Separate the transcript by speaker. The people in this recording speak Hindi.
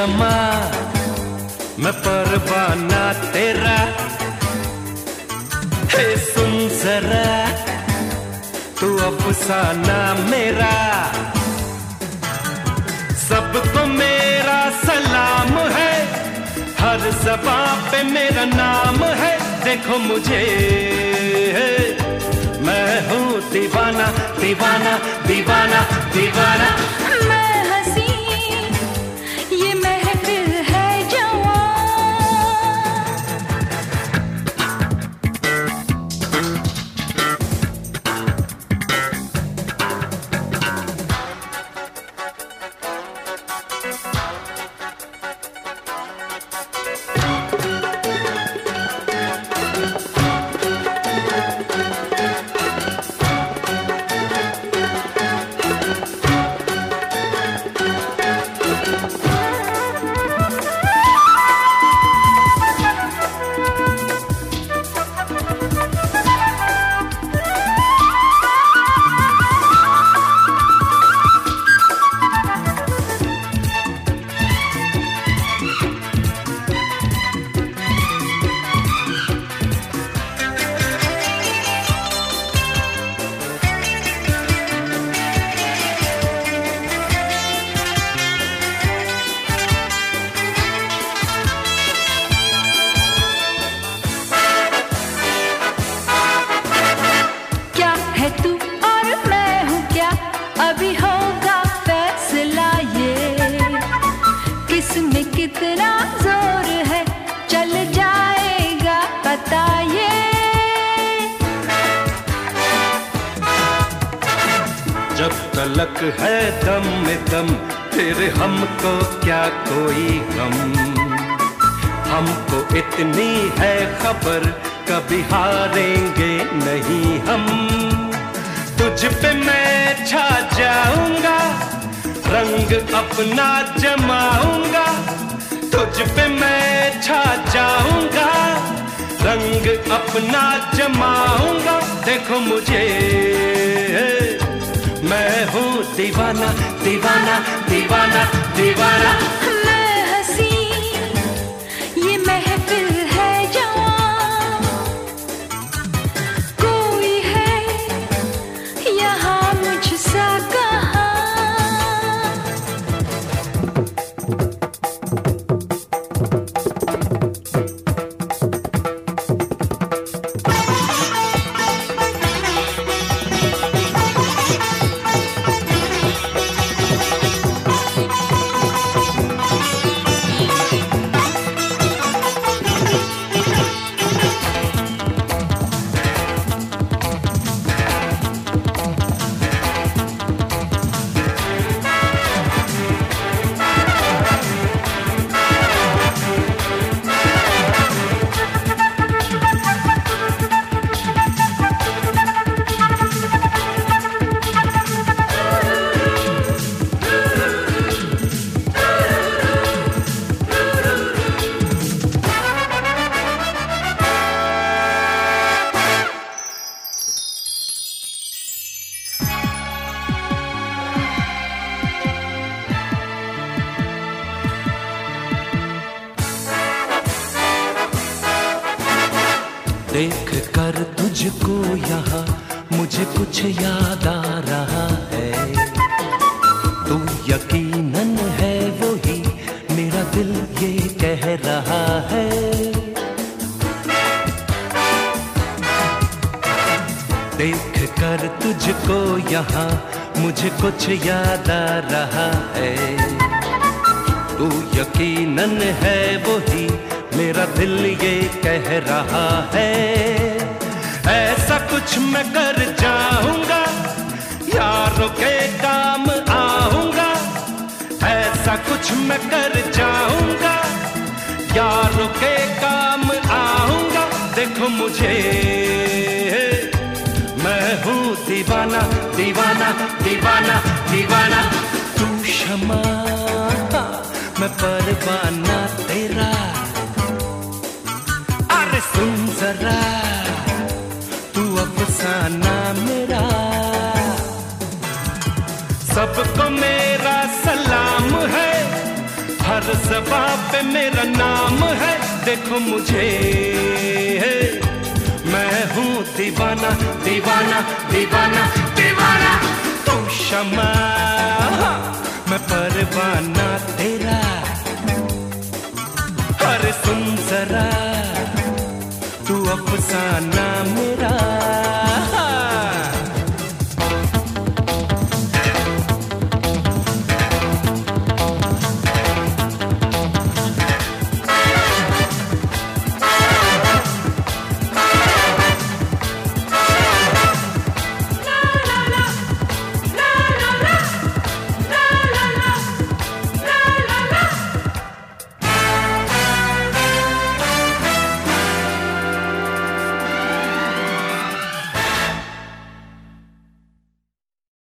Speaker 1: शमा मैं परवाना तेरा, हे सुन जरा तू अफसाना मेरा। सबको मेरा सलाम है, हर ज़बां पे मेरा नाम है। देखो मुझे मैं हूँ दीवाना दीवाना दीवाना दीवाना।
Speaker 2: मैं हंसी ये महफिल है जवां। कितना जोर है चल जाएगा पता ये।
Speaker 1: जब तलक है दम में दम फिर हमको क्या कोई गम। हमको इतनी है खबर कभी हारेंगे नहीं हम। तुझ पे मैं छा जाऊंगा रंग अपना जमाऊंगा। तुझ पे मैं छा जाऊंगा रंग अपना जमाऊंगा। देखो मुझे मैं हूँ दीवाना दीवाना दीवाना दीवाना।
Speaker 2: मैं हंसी ये महफिल है जवां। कोई है यहाँ मुझसा कहाँ।
Speaker 1: देख कर तुझको यहाँ मुझे कुछ याद आ रहा है। तू यकीनन है वो ही मेरा दिल ये कह रहा है। देख कर तुझको यहाँ मुझे कुछ याद आ रहा है। तू यकीनन है वो ही मेरा दिल ये कह रहा है। ऐसा कुछ मैं कर जाऊंगा यारों के काम आऊंगा। ऐसा कुछ मैं कर जाऊंगा यारों के काम आऊंगा। देखो मुझे मैं हूँ दीवाना दीवाना दीवाना दीवाना। तू शमा मैं परवाना तेरा। अरे सुन जरा तू अफसाना मेरा। सबको मेरा सलाम है, हर ज़बां पे मेरा नाम है, देखो मुझे, मैं हूँ दीवाना दीवाना दीवाना दीवाना। तू शमा मैं परवाना तेरा, अरे सुन जरा तू अफसाना